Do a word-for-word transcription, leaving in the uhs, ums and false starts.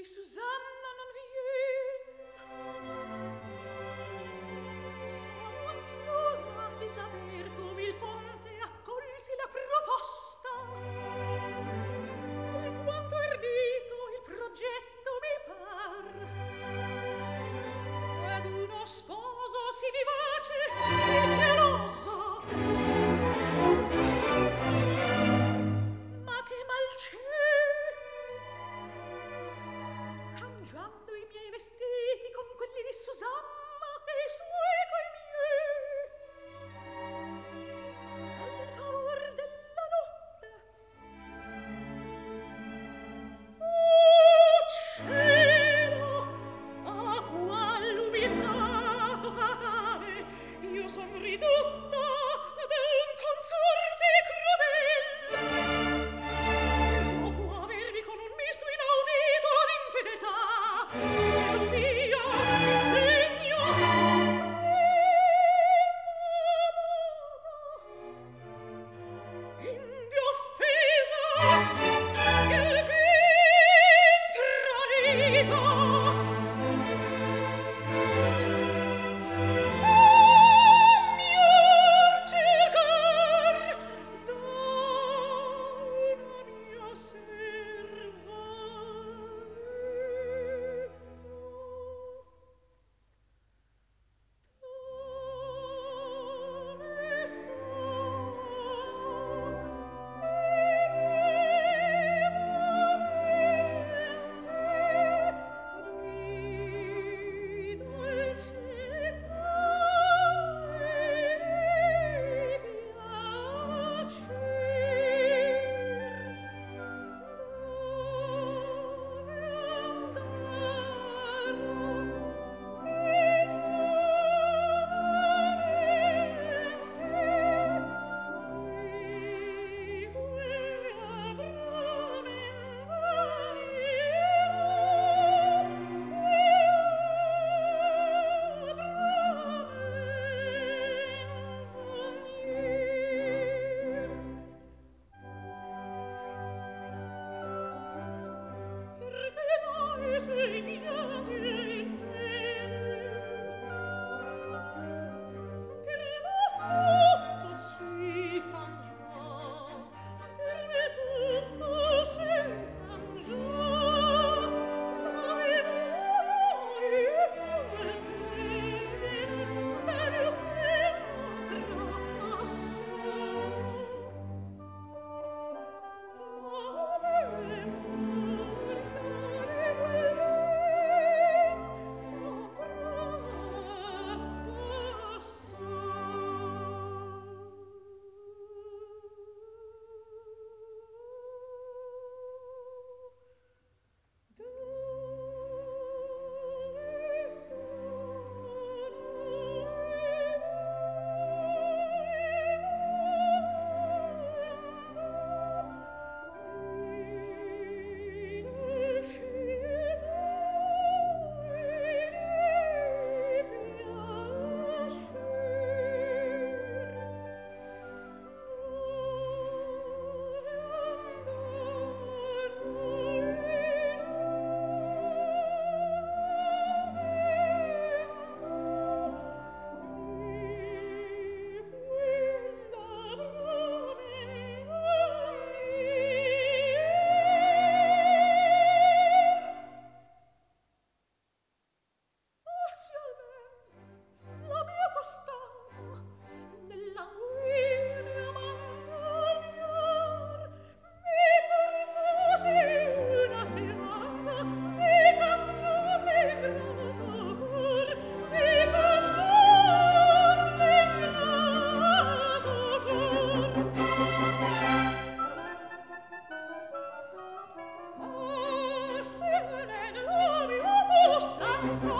Susanna non vien. Sono ansiosa di saper come il conte accolse la proposta. Quanto ardito il progetto mi par. Ed uno sposo si vivace e geloso, ma che mal c'è. Cangiando i miei vestiti con quelli di Susanna e i suoi coi miei, al favor della notte. Oh cielo, a qual ubisato fatale io son ridotta d'un consorte crudel. Dopo avervi con un misto inaudito d'infedeltà, gelosia, disdegno e indi offesa che il fin tradito miglior cercar da una mia serva. Costanza